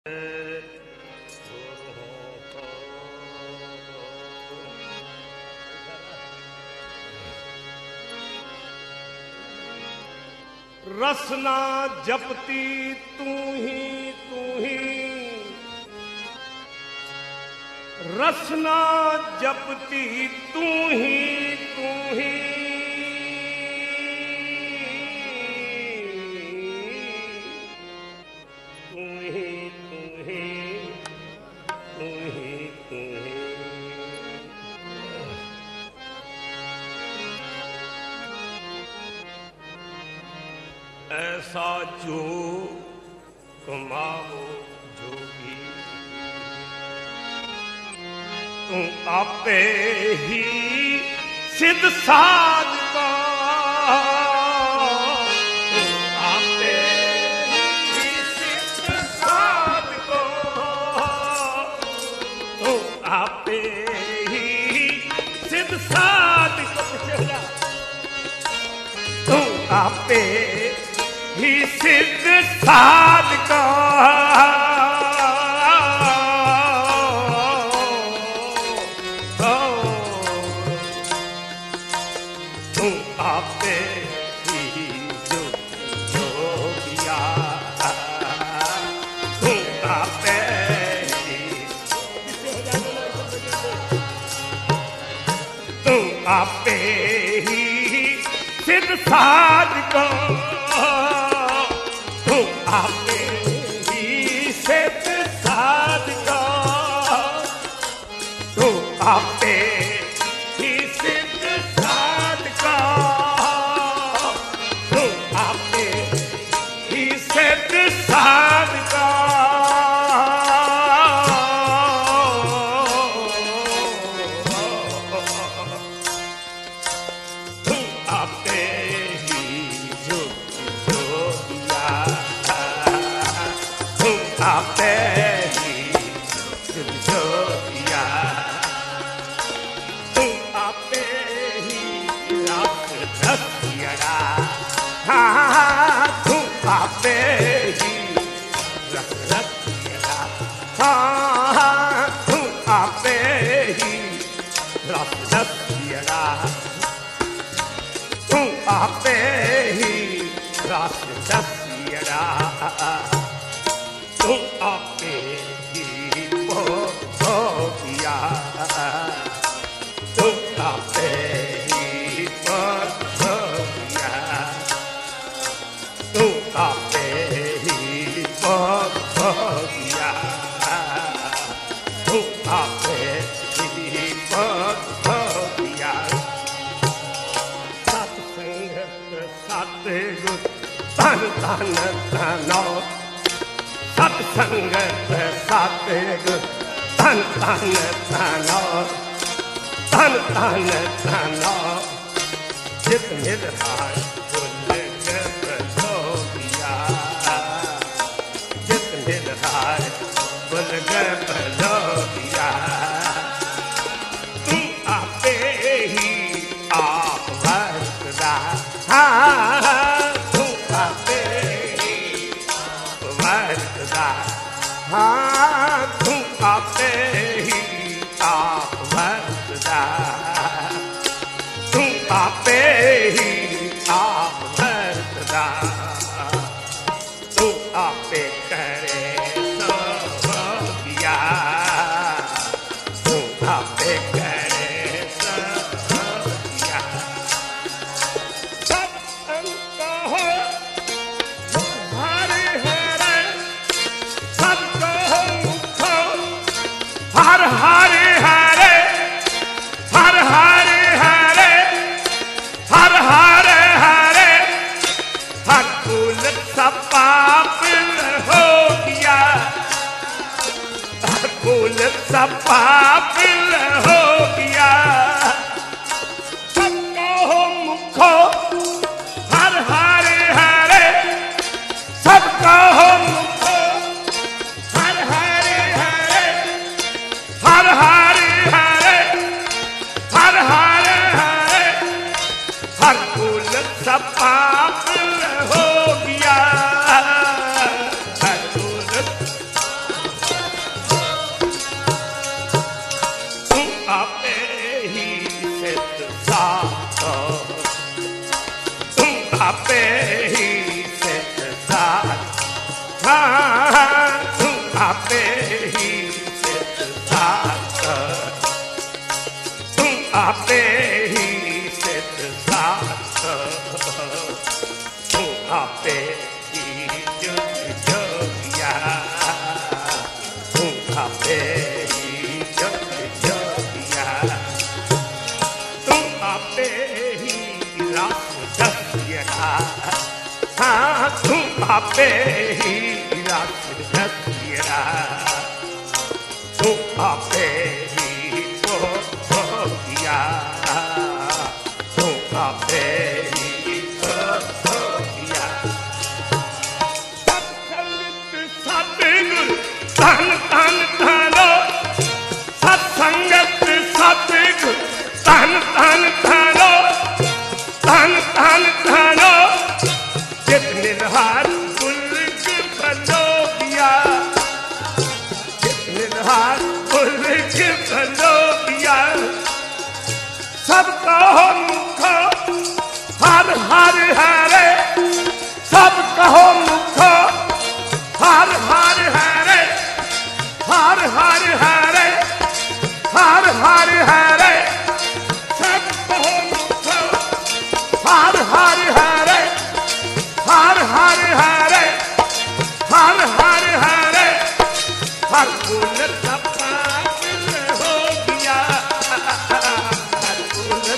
रसना जपती तू ही रसना जपती तू ही तू ही ऐसा जो कमाओ जोगी तू आपे ही सिद्ध साध का आपे ही सिद्ध साध को तू आपे ही सिद्ध साध को तू आपे ही सिद्ध साध का तू आपे ही जो किया तू आपे ही तू आपे ही सिद्ध साध का आपे ही सिद्ध साध का तू आपे ही सिद्ध साध का तू आपे ही सिद्ध साध का तू आपे ही जो किया आपे ही जो किया तू आपे ही रस रसिया हाँ तू आपे ही रस रसिया हाँ तू आपे ही रस रसिया तू आपे ही रस रसिया तू आपे ही किया तू आपे ही किया तू आपे ही किया तू आपे ही किया सत्संग सतगुर धन धन धनो सत्संगत सतगुर धन धन धनो धन धन धनो जित निधाय भूल गो पिया जित निधाय भूल गो पिया तू आपे ही आप वर्तदा तू आपे ही वर्तदा हाँ तू आपे ही आप वर्तदा तू आपे ही आप वर्तदा तू आपे करे सब किया तू आपे करे सब किया सब अंक हो हरे हरे सबको हो हर हरे हरे हर हरे हरे हर हरे हरे हर फूल सब पाप हो गया हर फूल सब पाप हो गया सबको हो मुखो हर हरे हरे सबको हो मुखो हर हरे हरे हर हरे हरे हर हरे हरे हर फूल सब पाप हो गया हर फूल आपे ही जग जोगिया, तू आपे ही रास रसिया, हाँ तू आपे ही रास रसिया, तू आपे ही जोगिया, तू आपे ही जोगिया। सतगुरु धन धन धनो, सत्संगत सतगुरु धन धन धनो, धन धन धनो, जित निरहार पुलक बनो बिया, जित निरहार पुलक बनो बिया। सबका हो मुख हर हर हरे, सबका हो मुख हर हर हरे, हर हर हरे, हर हर हरे, सबका हो मुख हर हर हरे, हर हर हरे, हर हर हरे, हर कुल सपाट हो गया, हर कुल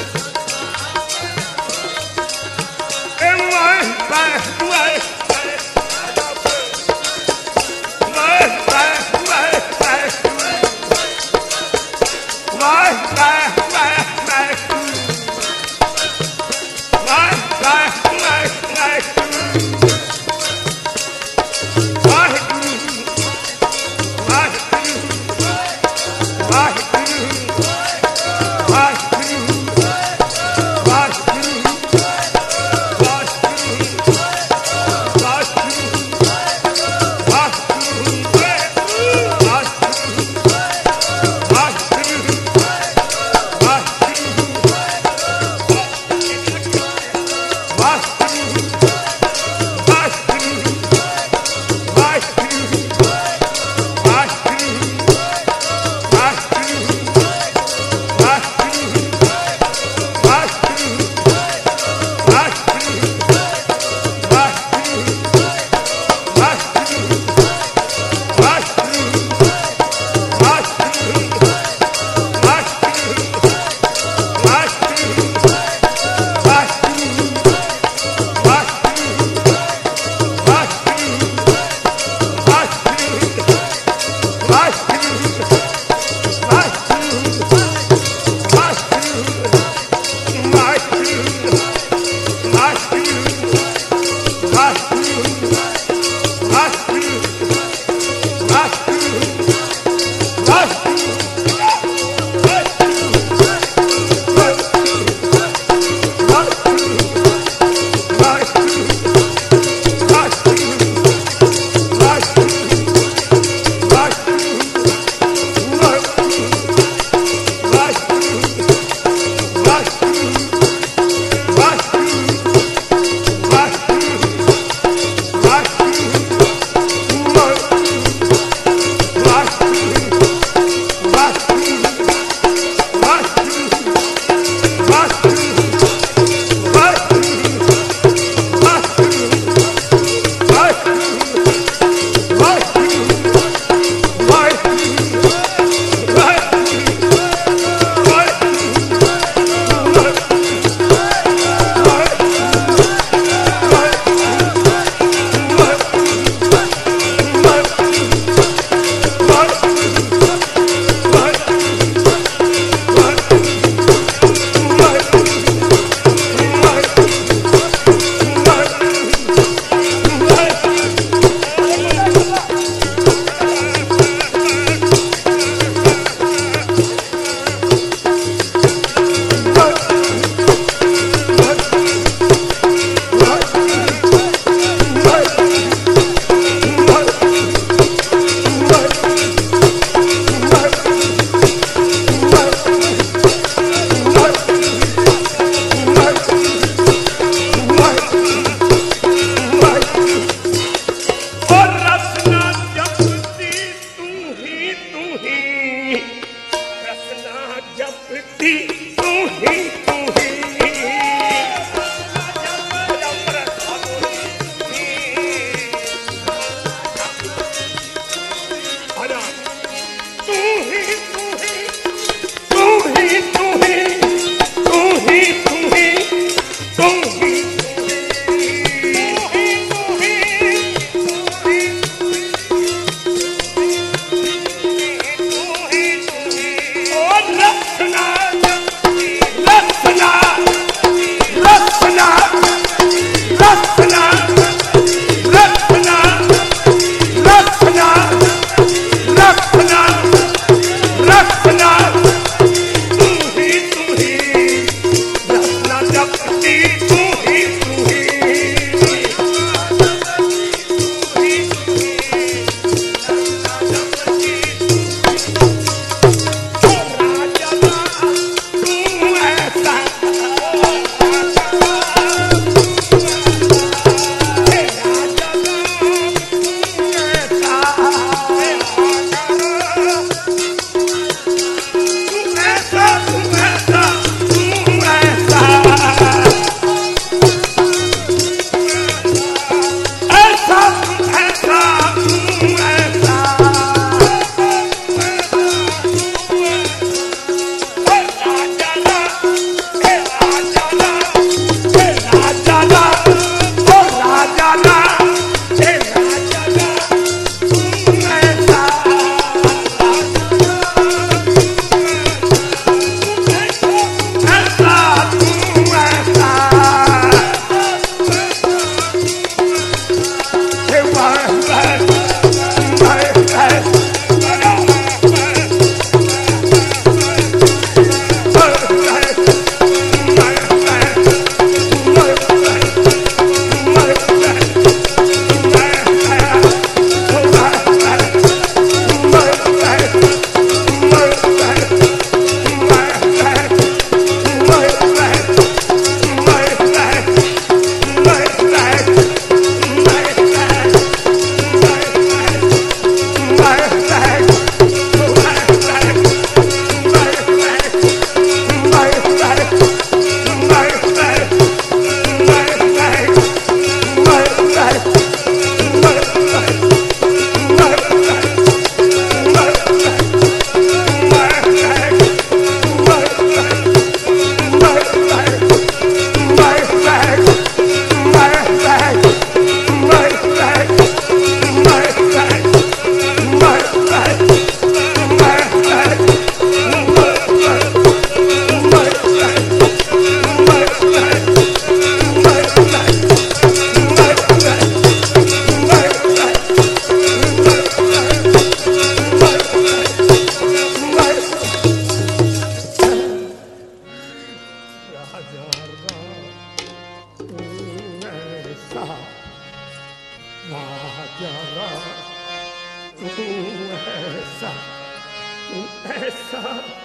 ऐसा तू ऐसा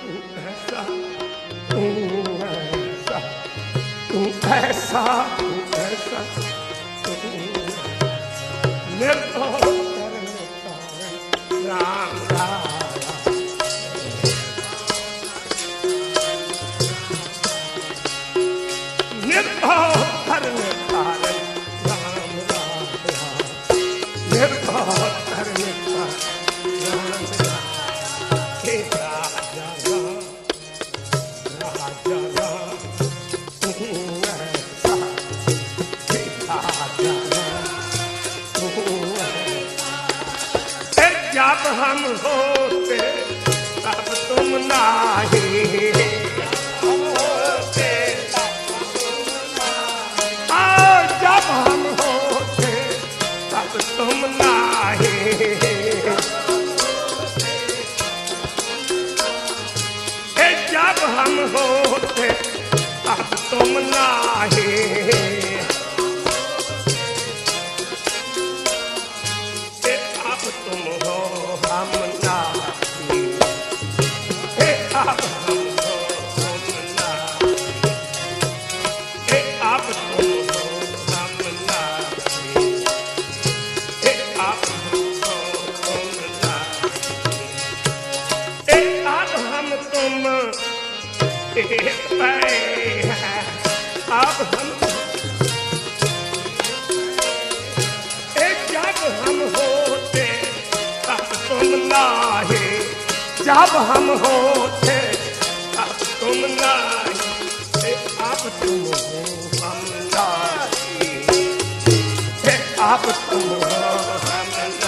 तू ऐसा तू ऐसा तू ऐसा निर्भय राम राम निर्भय करने कारण राम राम निर्भय करने कारण राम राम हे राजा राजा राम तू ऐसा हे राजा तू ऐसा जब हम होते तब तुम नहीं जब हम होते तब तुम नहीं जब हम होते तब तुम नहीं अब तुम हो हम नहीं अब हम हो तुम नहीं अब तुम हो हम नहीं अब हम हो तुम नहीं अब हम तुम एक पे हैं अब हम जब हम होते तब तुम नहीं जब हम होते तब तुम नहीं अब तुम हो हम नहीं अब तुम हो हम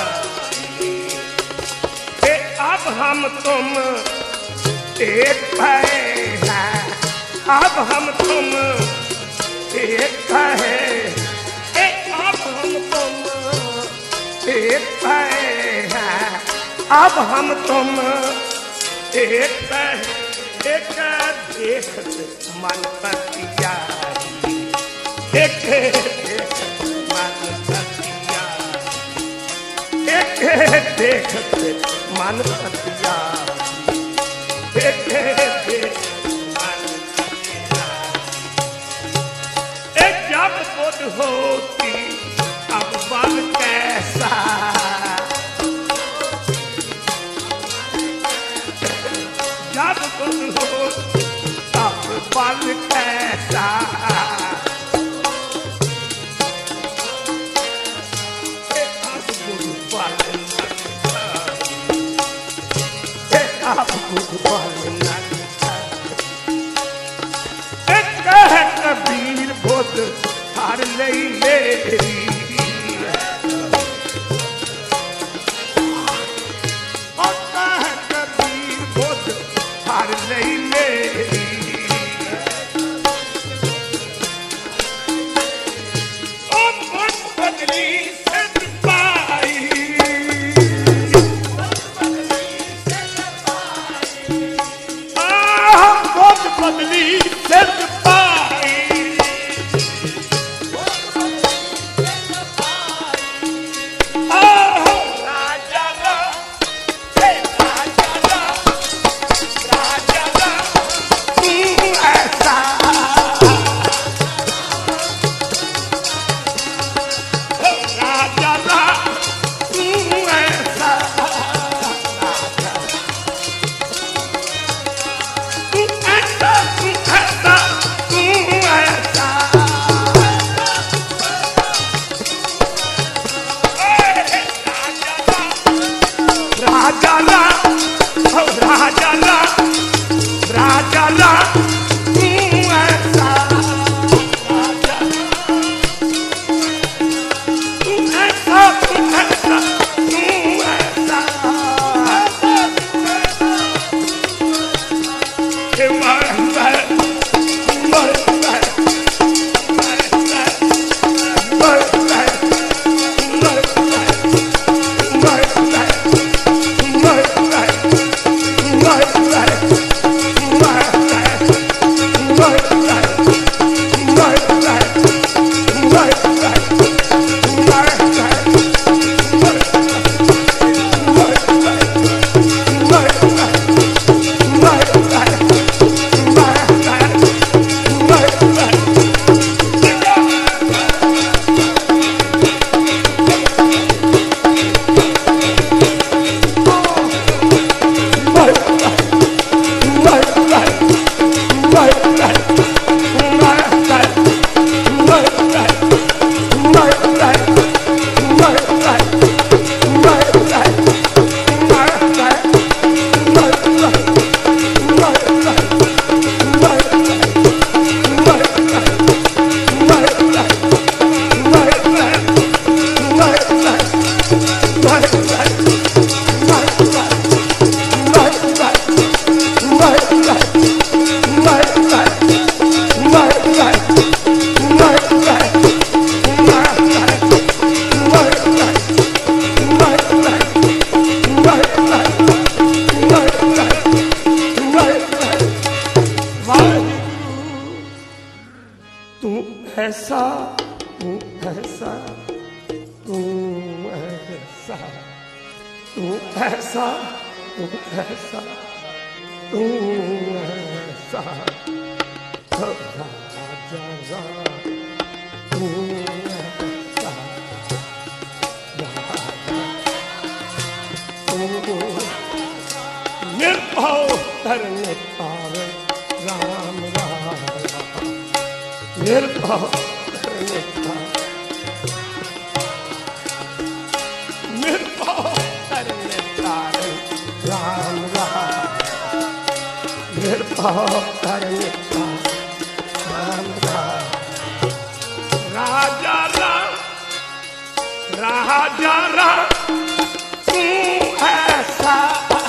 नहीं अब हम तुम एक है अब हम तुम एक है अब हम तुम एक है अब हम तुम एक है एक देखत मन पतियारी एक देखत मन पतियारी एक देखत मन पतियारी एक देखत मन पतियारी एक जब बुध होती अब बल कैसा जब बुध हो तब बल कैसा अब बुध बल अब बुध बल कबीर बुध हर लई मेरी कबीर बुध हर लई मेरी बुध बदली सिद्ध पाई बुध बदली सिद्ध पाई Right. तू ऐसा तू ऐसा राजा तू ऐसा निर्भव करने पावे राम राम निर्भव करने पावे निर्भव करने पावे राम राम निर्भव करने पावे राम राम राजा राम राजा राम तू ऐसा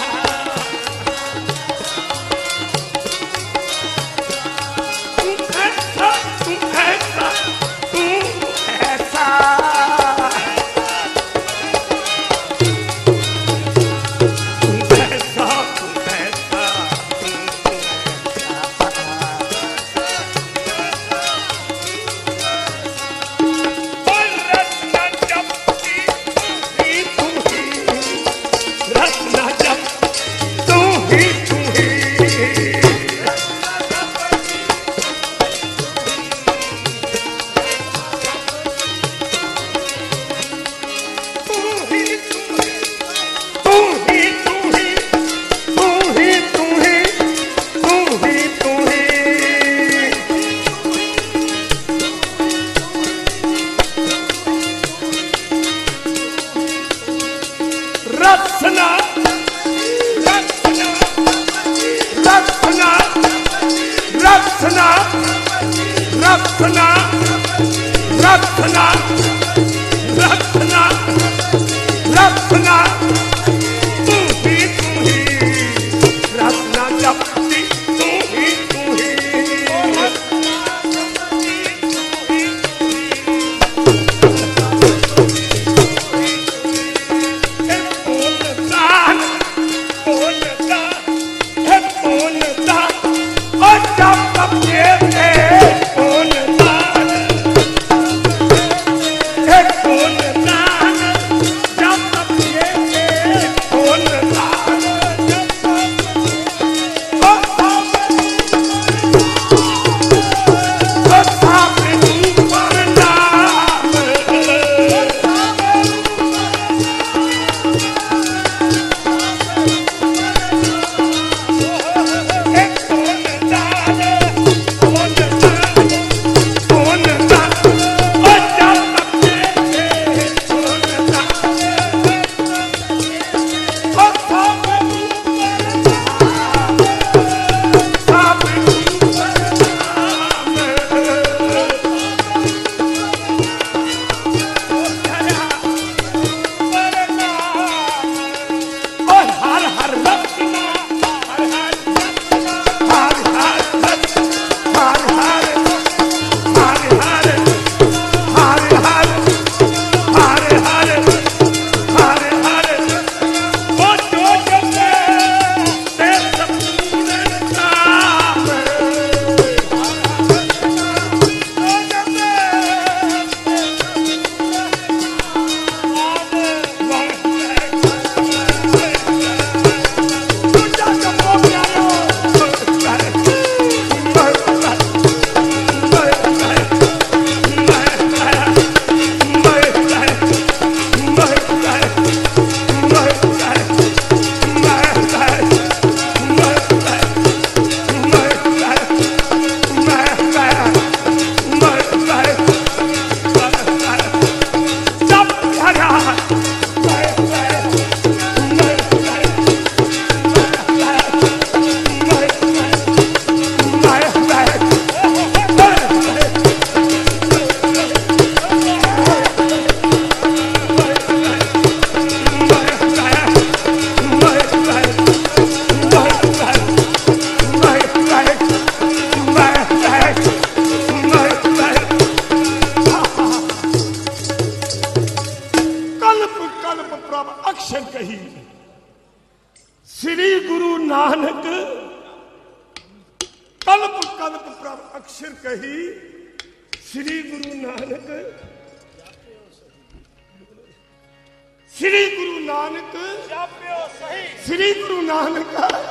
अक्षर कही श्री गुरु नानक श्री गुरु नानक श्री गुरु नानक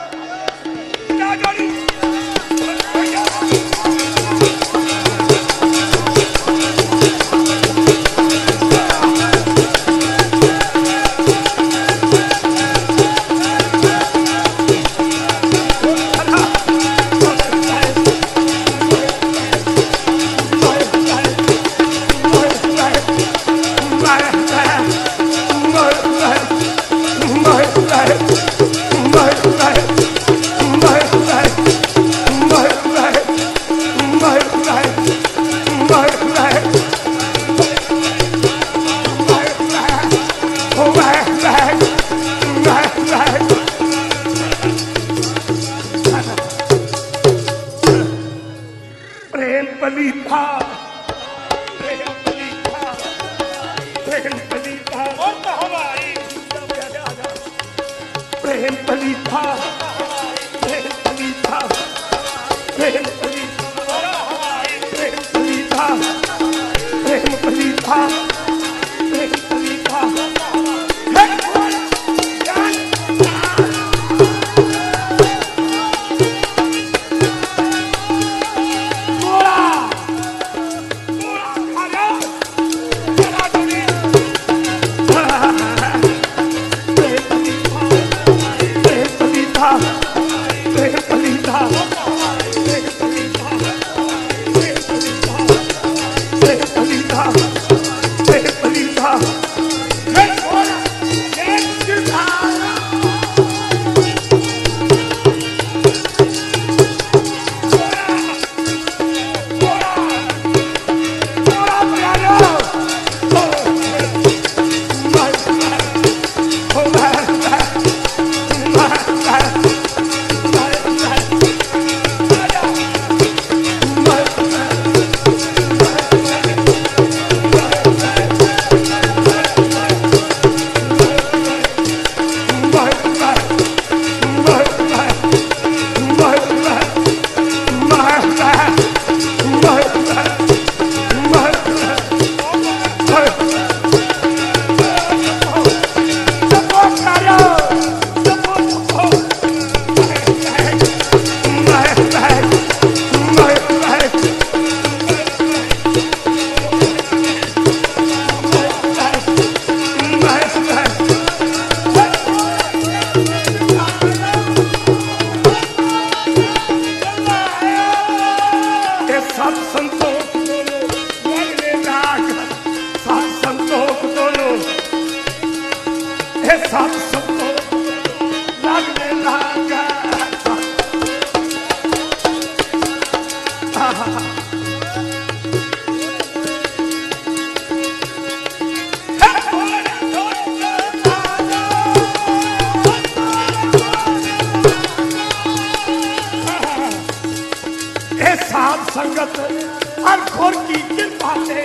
संगत हर घोर की कृपा से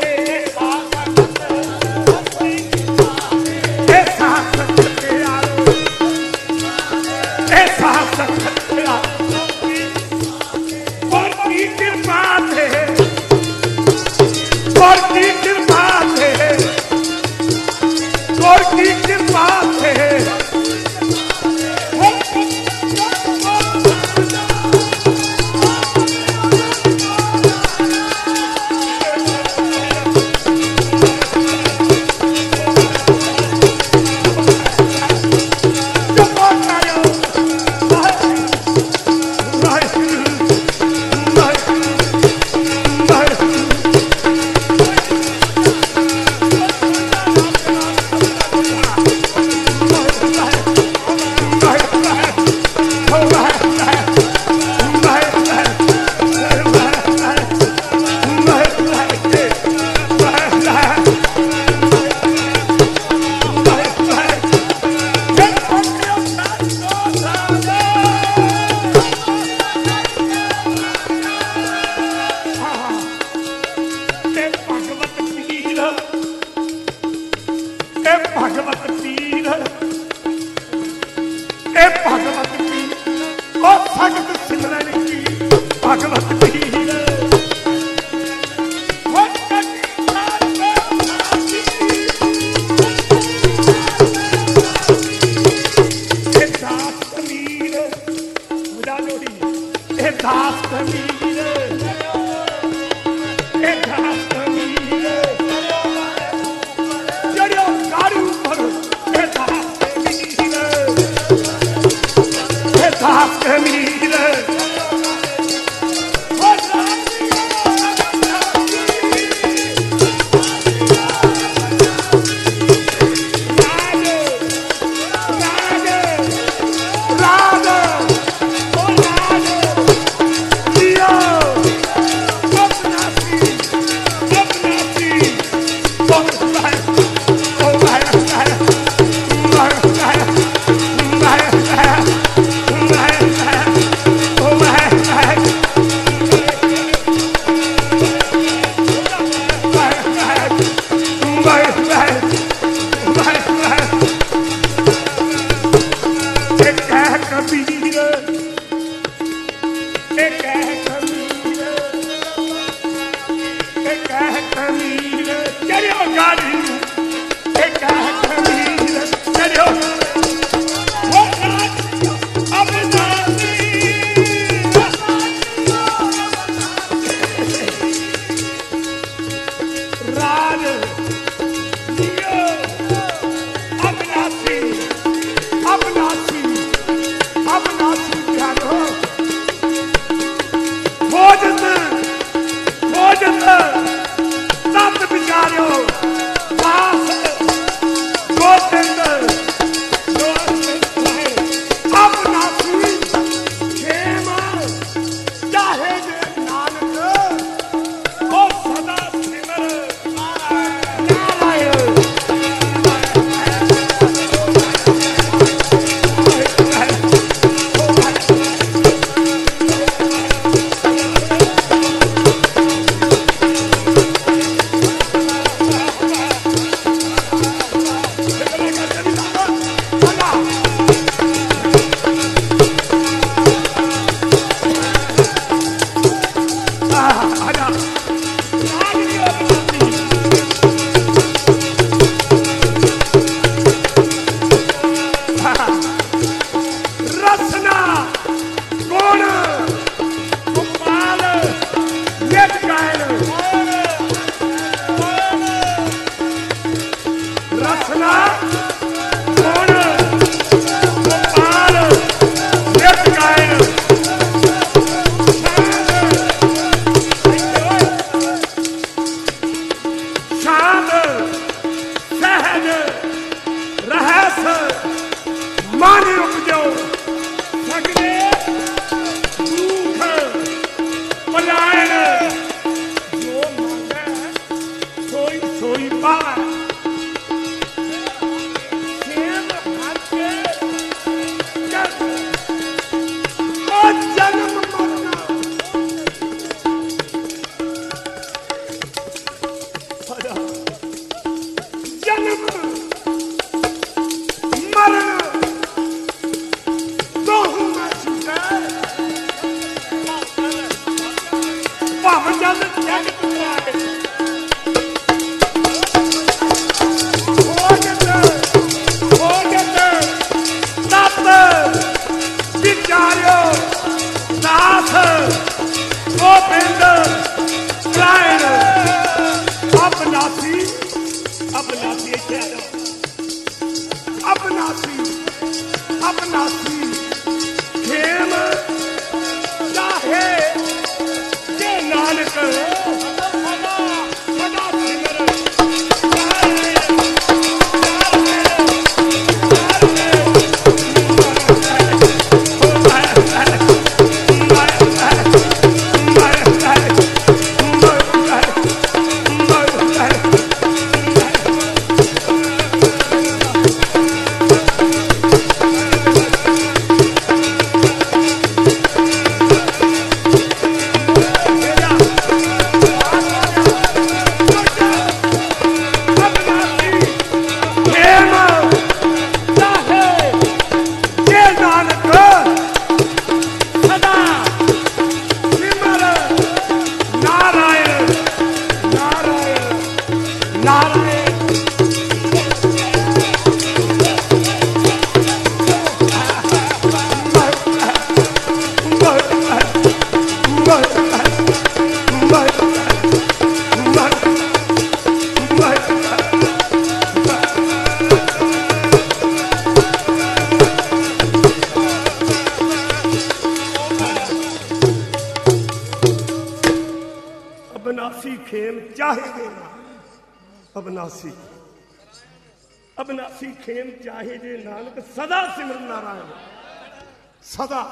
खेम चाहे देना अबनासी अबनासी खेम चाहे जे नानक सदा सिमर नारायण सदा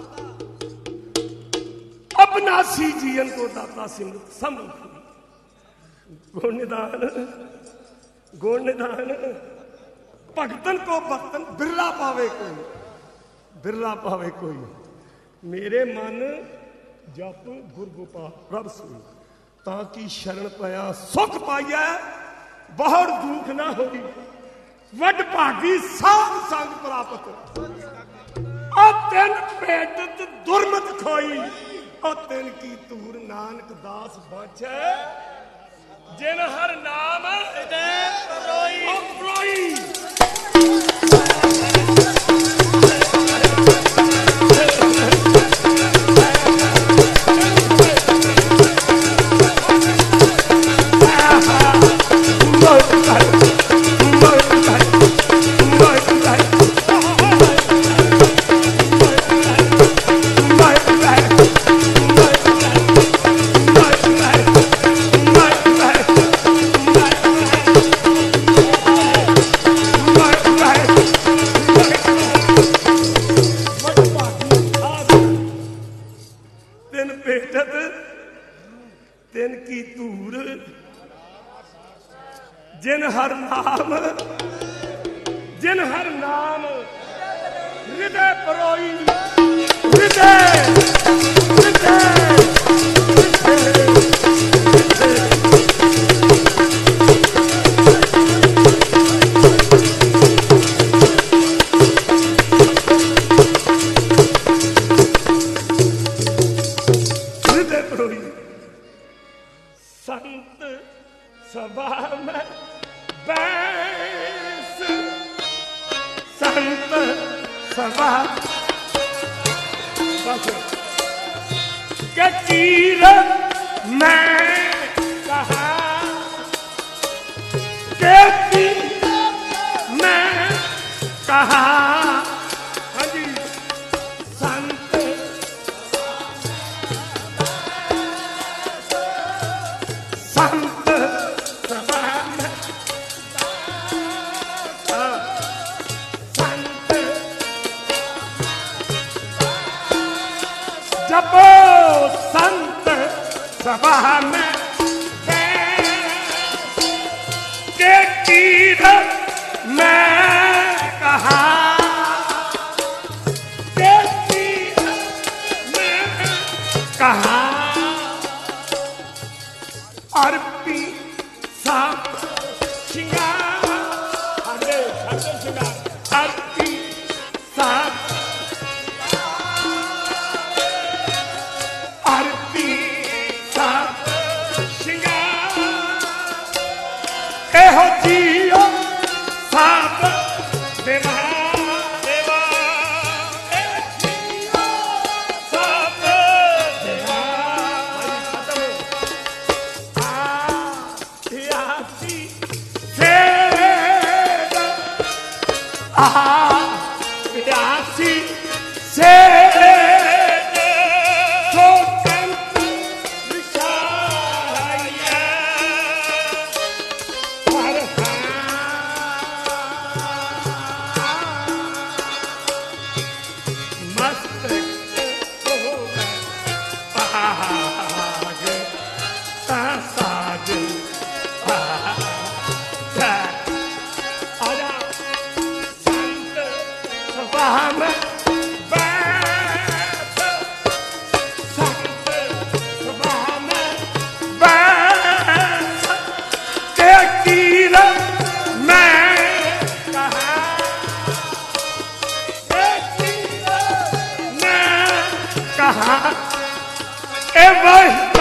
अबनासी जीवन को दाता सिमरत समृत गुण निधान भगतन को भक्तन बिरला पावे कोई मेरे मन जप गुर गोपाल रब सुनी ताकि शरण पाया सुख पाइया बहुत दुख ना होई वड भागी साध संग प्राप्त तेन पेटत दुर्मत खोई तेन की तूर नानक दास बाछे जिन हर नाम रोई जिन हर नाम हृदय परोई संत सभा में बैस संत सभा के तीर मैं कहा के तीर मैं कहा हाँ जी संत संत सभा में जपो संत सभा में के तीर मैं कहा के तीर मैं कहा अर्पी सब श्रृंगार अर्पी सब एहो जियो सब देवा देवा जियो सब देवा आसी से आसी से ए भाई